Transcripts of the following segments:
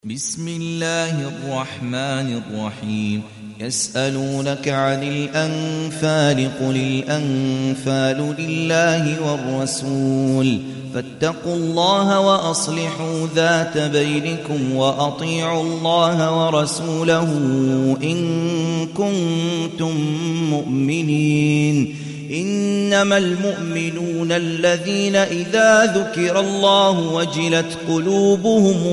بسم الله الرحمن الرحيم. يسألونك عن الأنفال قل الأنفال لله والرسول فاتقوا الله وأصلحوا ذات بينكم وأطيعوا الله ورسوله إن كنتم مؤمنين. إنما المؤمنون الذين إذا ذكر الله وجلت قلوبهم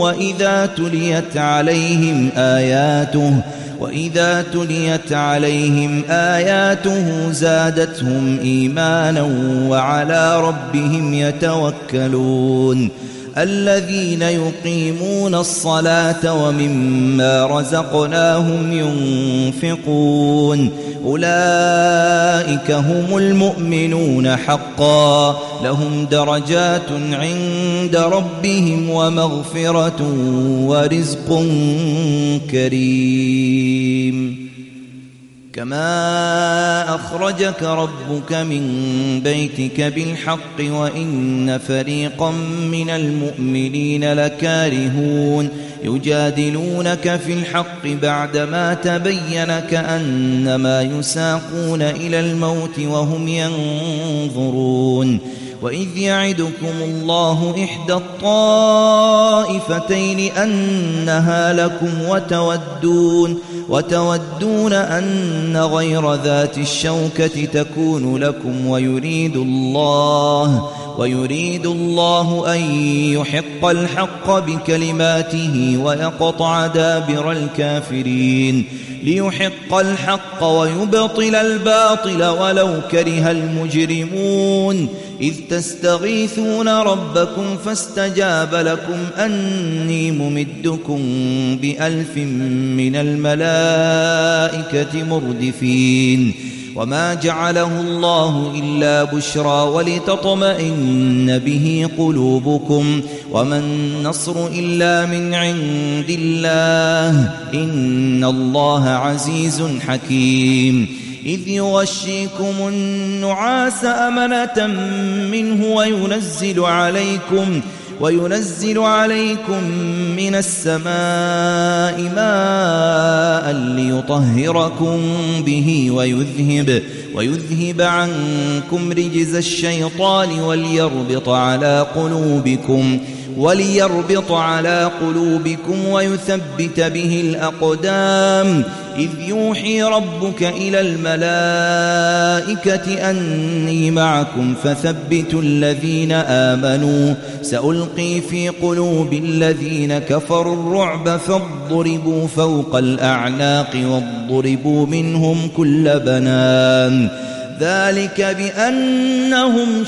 وإذا تليت عليهم آياته زادتهم إيمانا وعلى ربهم يتوكلون. الذين يقيمون الصلاة ومما رزقناهم ينفقون أولئك هم المؤمنون حقا لهم درجات عند ربهم ومغفرة ورزق كريم. كما أخرجك ربك من بيتك بالحق وإن فريقا من المؤمنين لكارهون يجادلونك في الحق بعدما تبين كأنما يساقون إلى الموت وهم ينظرون. وإذ يعدكم الله إحدى الطائفتين أنها لكم وتودون أن غير ذات الشوكة تكون لكم ويريد الله أن يحق الحق بكلماته ويقطع دابر الكافرين ليحق الحق ويبطل الباطل ولو كره المجرمون. إذ تستغيثون ربكم فاستجاب لكم أني ممدكم ب1000 من الملائكة مردفين. وما جعله الله إلا بشرى ولتطمئن به قلوبكم وما النصر إلا من عند الله إن الله عزيز حكيم. إذ يغشيكم النعاس أمنة منه وينزل عليكم من السماء ماء ليطهركم به ويذهب عنكم رجز الشيطان وليربط على قلوبكم ويثبت به الأقدام. إذ يوحي ربك إلى الملائكة أني معكم فثبتوا الذين آمنوا سألقي في قلوب الذين كفروا الرعب فاضربوا فوق الأعناق واضربوا منهم كل بنان. ذلك بأنهم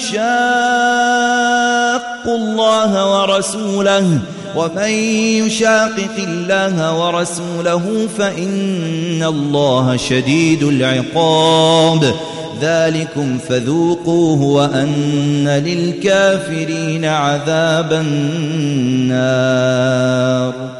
شاقوا الله ورسوله ومن يشاقق الله ورسوله فإن الله شديد العقاب. ذلكم فذوقوه وأن للكافرين عذاب النار.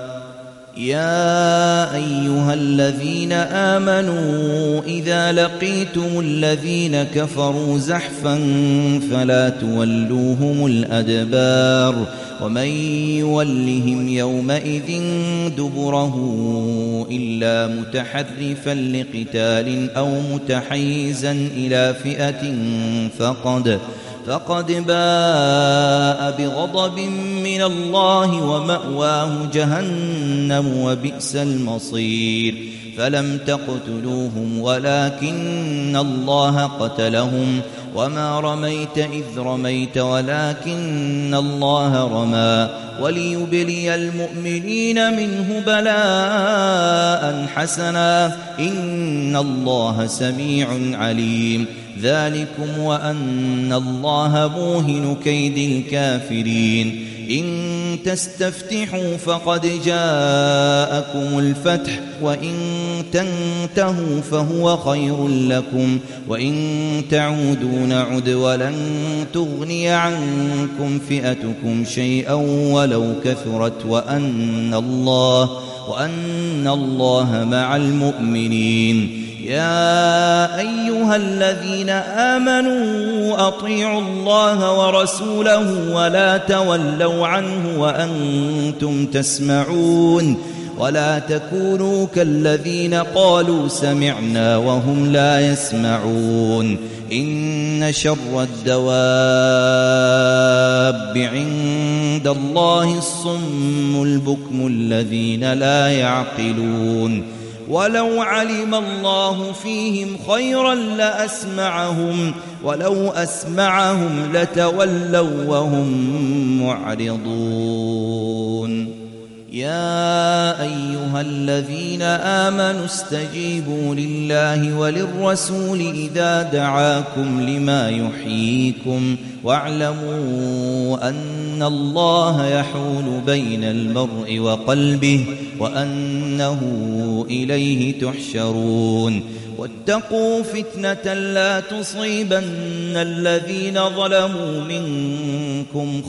يا أيها الذين آمنوا إذا لقيتم الذين كفروا زحفا فلا تولوهم الأدبار ومن يولهم يومئذ دبره إلا متحرفا لقتال أو متحيزا إلى فئة فقد باء بغضب من الله ومأواه جهنم وبئس المصير. فلم تقتلوهم ولكن الله قتلهم وما رميت إذ رميت ولكن الله رمى وليبلي المؤمنين منه بلاء حسنا إن الله سميع عليم. ذلكم وأن الله موهن كيد الكافرين. إن تستفتحوا فقد جاءكم الفتح وإن تنتهوا فهو خير لكم وإن تعودوا نعد ولن تغني عنكم فئتكم شيئا ولو كثرت وأن الله مع المؤمنين. يا أيها الذين آمنوا أطيعوا الله ورسوله ولا تولوا عنه وأنتم تسمعون ولا تكونوا كالذين قالوا سمعنا وهم لا يسمعون إن شر الدواب عند الله الصم البكم الذين لا يعقلون ولو علم الله فيهم خيرا لأسمعهم ولو أسمعهم لتولوا وهم معرضون يا أيها الذين آمنوا استجيبوا لله وللرسول إذا دعاكم لما يحييكم واعلموا أن الله يحول بين المرء وقلبه وأنه إليه تحشرون واتقوا فتنة لا تصيبن الذين ظلموا منكم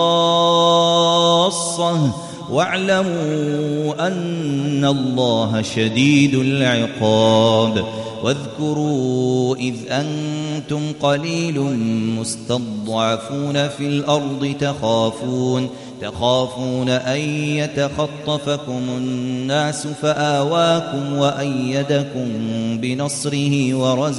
خاصة واعلموا أن الله شديد العقاب واذكروا إذ أنتم قليل مستضعفون في الأرض تخافون أن يتخطفكم الناس فآواكم وأيدكم بنصره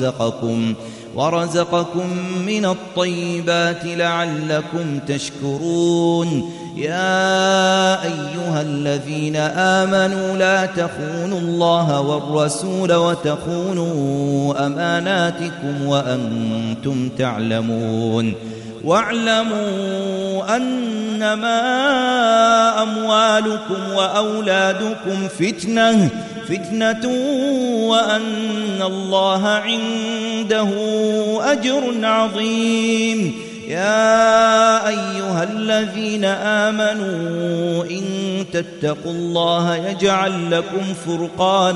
ورزقكم من الطيبات لعلكم تشكرون يا أيها الذين آمنوا لا تخونوا الله والرسول وتخونوا أماناتكم وأنتم تعلمون واعلموا أنما أموالكم وأولادكم فتنة وأن الله عنده أجر عظيم يا أيها الذين آمنوا إن تتقوا الله يجعل لكم فرقانا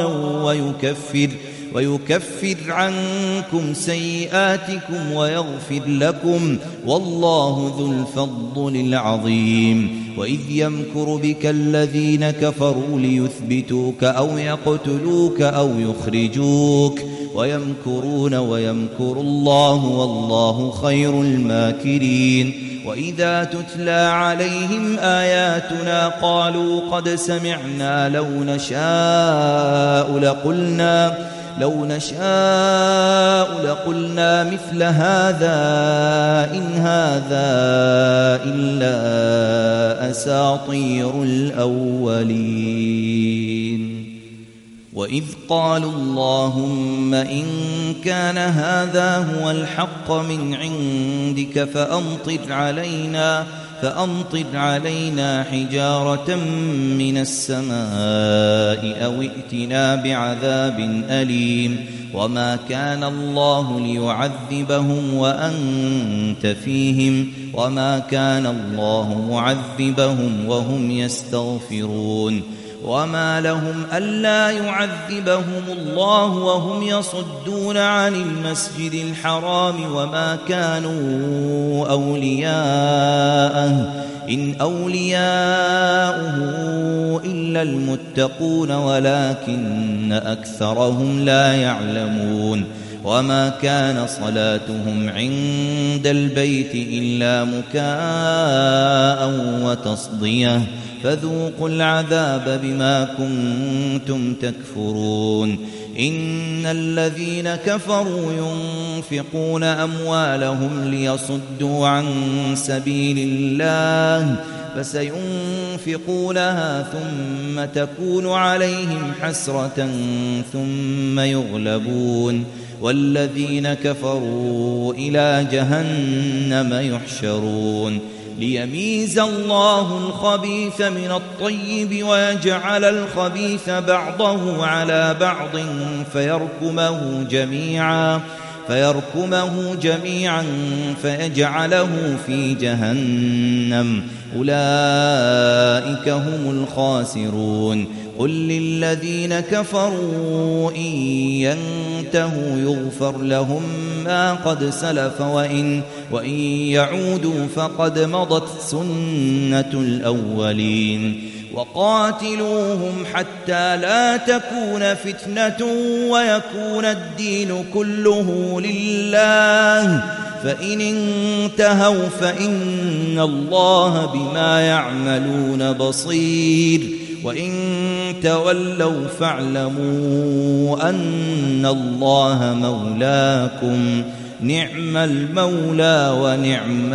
ويكفر عنكم سيئاتكم ويغفر لكم والله ذو الفضل العظيم وإذ يمكر بك الذين كفروا ليثبتوك أو يقتلوك أو يخرجوك ويمكرون ويمكر الله والله خير الماكرين وإذا تتلى عليهم آياتنا قالوا قد سمعنا لو نشاء لقلنا مثل هذا إن هذا إلا أساطير الأولين وإذ قالوا اللهم إن كان هذا هو الحق من عندك فأمطر علينا حجارة من السماء أو ائتنا بعذاب أليم وما كان الله ليعذبهم وأنت فيهم وما كان الله معذبهم وهم يستغفرون وما لهم ألا يعذبهم الله وهم يصدون عن المسجد الحرام وما كانوا أولياءه إن أولياؤه إلا المتقون ولكن أكثرهم لا يعلمون وما كان صلاتهم عند البيت إلا مكاء وتصدية فذوقوا العذاب بما كنتم تكفرون إن الذين كفروا ينفقون أموالهم ليصدوا عن سبيل الله فسينفقونها ثم تكون عليهم حسرة ثم يغلبون والذين كفروا إلى جهنم يحشرون ليميز الله الخبيث من الطيب ويجعل الخبيث بعضه على بعض فيركمه جميعا فيجعله في جهنم أولئك هم الخاسرون قل للذين كفروا إن ينتهوا يغفر لهم ما قد سلف وإن يعودوا فقد مضت سنة الأولين وقاتلوهم حتى لا تكون فتنة ويكون الدين كله لله فإن انتهوا فإن الله بما يعملون بصير وإن تولوا فاعلموا أن الله مولاكم نعم المولى ونعم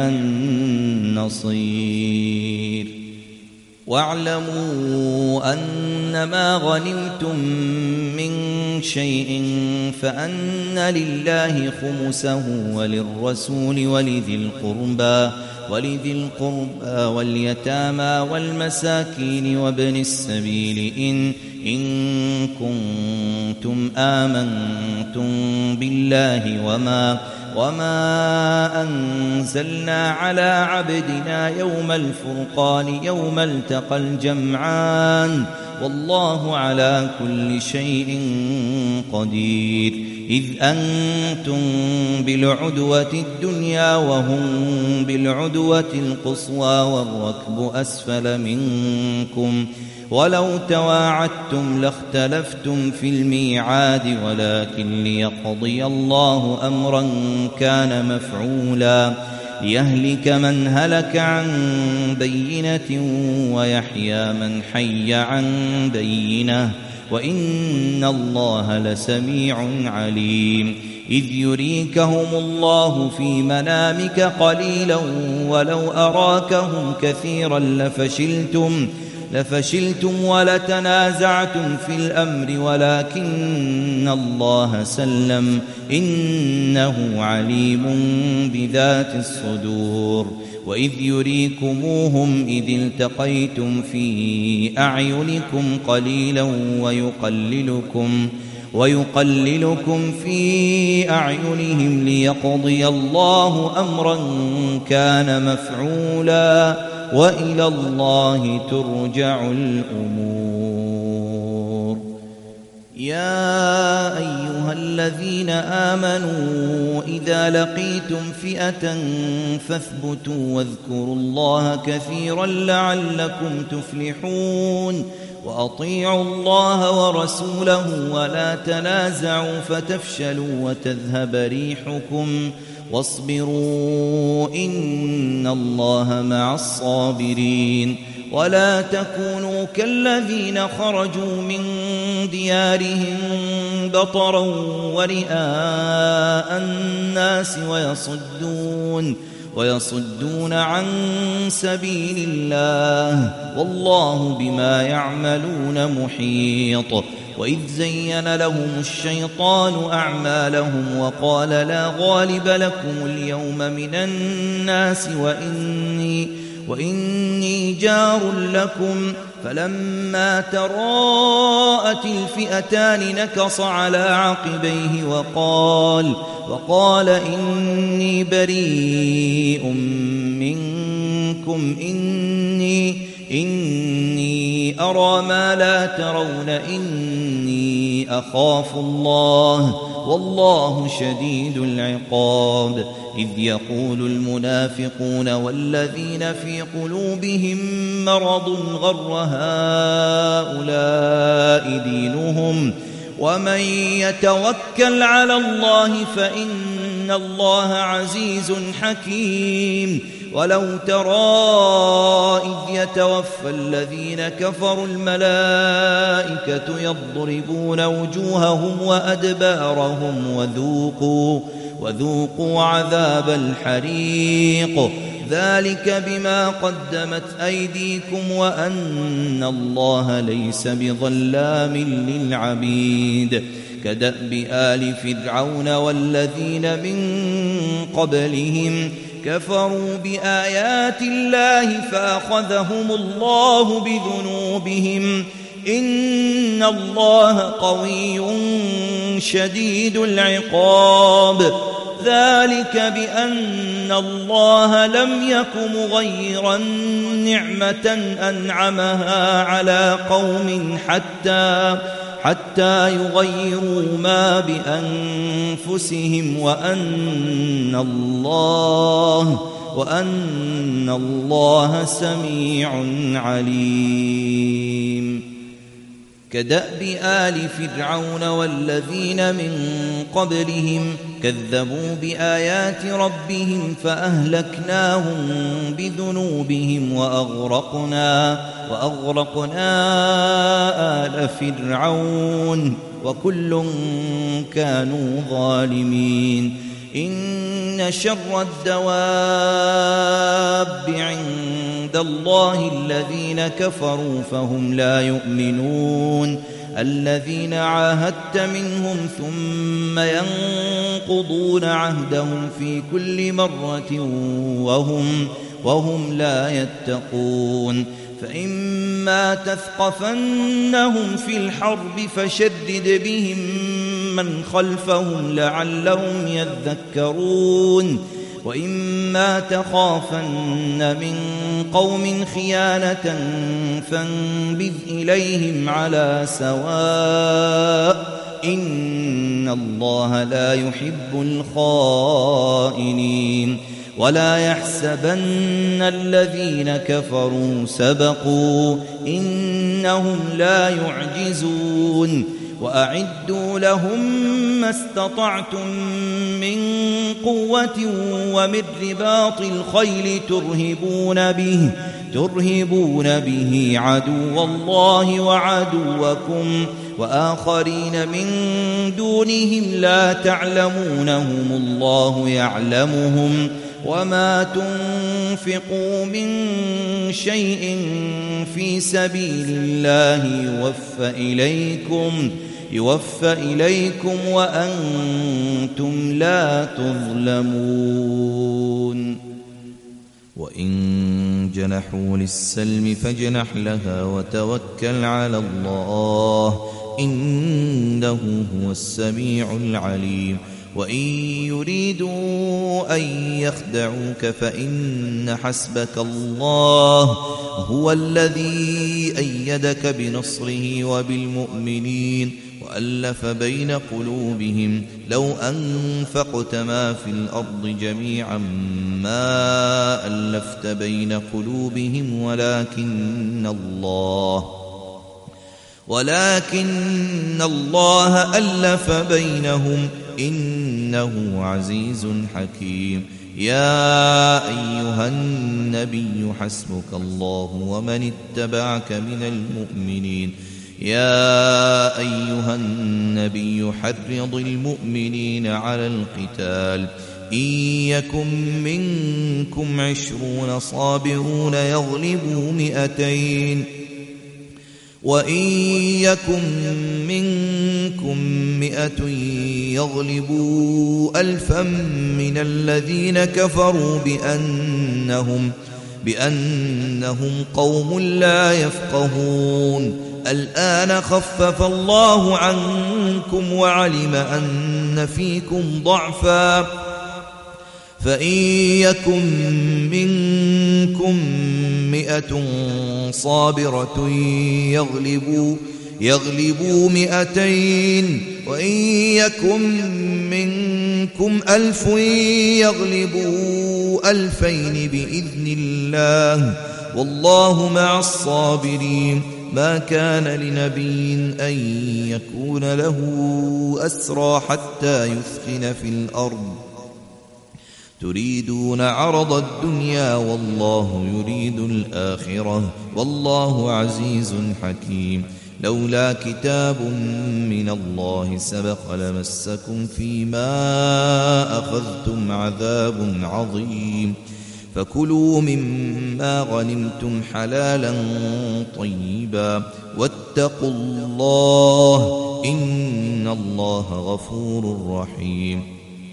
النصير واعلموا أنما غنمتم من شيء فأن لله خمسه وللرسول ولذي القربى واليتامى والمساكين وابن السبيل إن كنتم آمنتم بالله وما أنزلنا على عبدنا يوم الفرقان يوم التقى الجمعان والله على كل شيء قدير إذ أنتم بالعدوة الدنيا وهم بالعدوة القصوى والركب أسفل منكم ولو تواعدتم لاختلفتم في الميعاد ولكن ليقضي الله أمرا كان مفعولا ليهلك من هلك عن بينة ويحيى من حي عن بينة وإن الله لسميع عليم إذ يريكهم الله في منامك قليلا ولو أراكهم كثيرا لفشلتم ولتنازعتم في الأمر ولكن الله سلم إنه عليم بذات الصدور وإذ يريكموهم إذ التقيتم في أعينكم قليلا ويقللكم في أعينهم ليقضي الله أمرا كان مفعولا وإلى الله ترجع الأمور يا أيها الذين آمنوا إذا لقيتم فئة فاثبتوا واذكروا الله كثيرا لعلكم تفلحون وأطيعوا الله ورسوله ولا تنازعوا فتفشلوا وتذهب ريحكم واصبروا إن الله مع الصابرين ولا تكونوا كالذين خرجوا من ديارهم بطرا ورئاء الناس ويصدون عن سبيل الله والله بما يعملون محيط وإذ زين لهم الشيطان أعمالهم وقال لا غالب لكم اليوم من الناس وإني جار لكم فلما تراءت الفئتان نكص على عقبيه وقال إني بريء منكم إني أرى ما لا ترون إني أخاف الله والله شديد العقاب إذ يقول المنافقون والذين في قلوبهم مرض غر هؤلاء دينهم ومن يتوكل على الله فإن الله عزيز حكيم ولو ترى إذ يتوفى الذين كفروا الملائكة يضربون وجوههم وأدبارهم وذوقوا عذاب الحريق ذلك بما قدمت أيديكم وأن الله ليس بظلام للعبيد كدأب آل فرعون والذين من قبلهم كفروا بآيات الله فأخذهم الله بذنوبهم إن الله قوي شديد العقاب ذلك بأن الله لم يك مغيرا نعمة أنعمها على قوم حتى يغيروا ما بأنفسهم وأن الله سميع عليم. كدأب آل فرعون والذين من قبلهم كذبوا بآيات ربهم فأهلكناهم بذنوبهم وأغرقنا آل فرعون وكل كانوا ظالمين. إن شر الدواب عند الله الذين كفروا فهم لا يؤمنون. الذين عاهدت منهم ثم ينقضون عهدهم في كل مرة وهم لا يتقون. فإما تثقفنهم في الحرب فشدد بهم من خلفهم لعلهم يذكرون. وإما تخافن من قوم خيانة فانبذ إليهم على سواء إن الله لا يحب الخائنين. ولا يحسبن الذين كفروا سبقوا إنهم لا يعجزون. وأعدوا لهم ما استطعتم من قوة ومن رباط الخيل ترهبون به عدو الله وعدوكم وآخرين من دونهم لا تعلمونهم الله يعلمهم. وما تنفقوا من شيء في سبيل الله يوفى إليكم وأنتم لا تظلمون. وإن جنحوا للسلم فاجنح لها وتوكل على الله إنه هو السميع العليم. وإن يريدوا أن يخدعوك فإن حسبك الله هو الذي أيدك بنصره وبالمؤمنين وألف بين قلوبهم. لو أنفقت ما في الأرض جميعا ما ألفت بين قلوبهم ولكن الله ألف بينهم إنه عزيز حكيم. يا أيها النبي حسبك الله ومن اتبعك من المؤمنين. يا أيها النبي حرض المؤمنين على القتال إن يكن منكم 20 صابرون يغلبوا 200 وإن يكن منكم 100 يغلبوا 1000 من الذين كفروا بأنهم قوم لا يفقهون. الآن خفف الله عنكم وعلم أن فيكم ضعفا فإن يكن منكم 100 صابرة يغلبوا 200 وإن يكن منكم 1000 يغلبوا 2000 بإذن الله والله مع الصابرين. ما كان لنبي أن يكون له أسرى حتى يثخن في الأرض تريدون عرض الدنيا والله يريد الآخرة والله عزيز حكيم. لولا كتاب من الله سبق لمسكم فيما أخذتم عذاب عظيم. فكلوا مما غنمتم حلالا طيبا واتقوا الله إن الله غفور رحيم.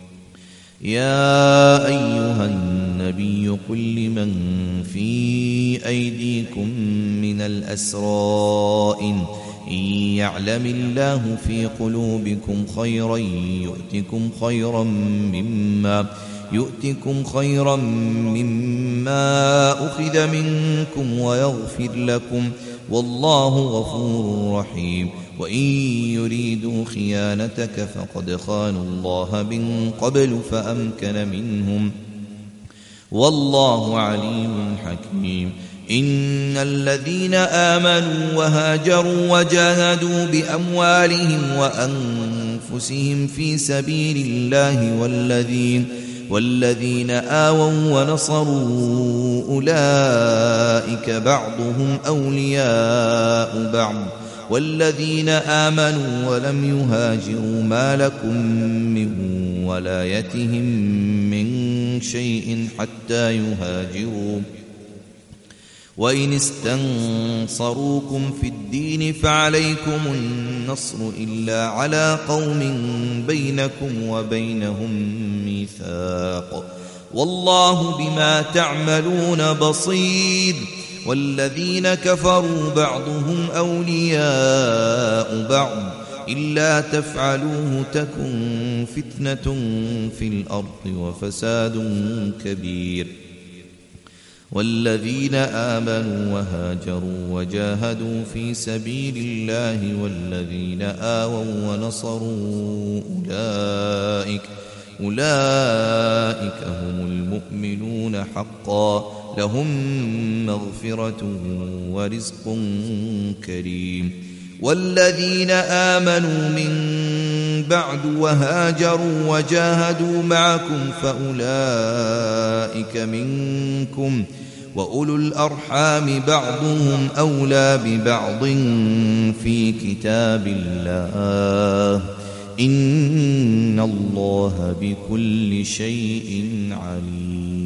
يا أيها النبي قل لمن في أيديكم من الأسرى إن يعلم الله في قلوبكم خيرا يؤتكم خيرا مما أخذ منكم ويغفر لكم والله غفور رحيم. وإن يريدوا خيانتك فقد خانوا الله من قبل فأمكن منهم والله عليم حكيم. إن الذين آمنوا وهاجروا وجاهدوا بأموالهم وأنفسهم في سبيل الله والذين آووا ونصروا أولئك بعضهم أولياء بعض والذين آمنوا ولم يهاجروا ما لكم من ولايتهم من شيء حتى يهاجروا وإن استنصروكم في الدين فعليكم النصر إلا على قوم بينكم وبينهم ميثاق والله بما تعملون بصير. والذين كفروا بعضهم أولياء بعض إلا تفعلوه تكن فتنة في الأرض وفساد كبير. والذين آمنوا وهاجروا وجاهدوا في سبيل الله والذين آووا ونصروا أولئك هم المؤمنون حقا لهم مغفرة ورزق كريم. والذين آمنوا من بعد وهاجروا وجاهدوا معكم فأولئك منكم وأولو الأرحام بعضهم أولى ببعض في كتاب الله إن الله بكل شيء عليم.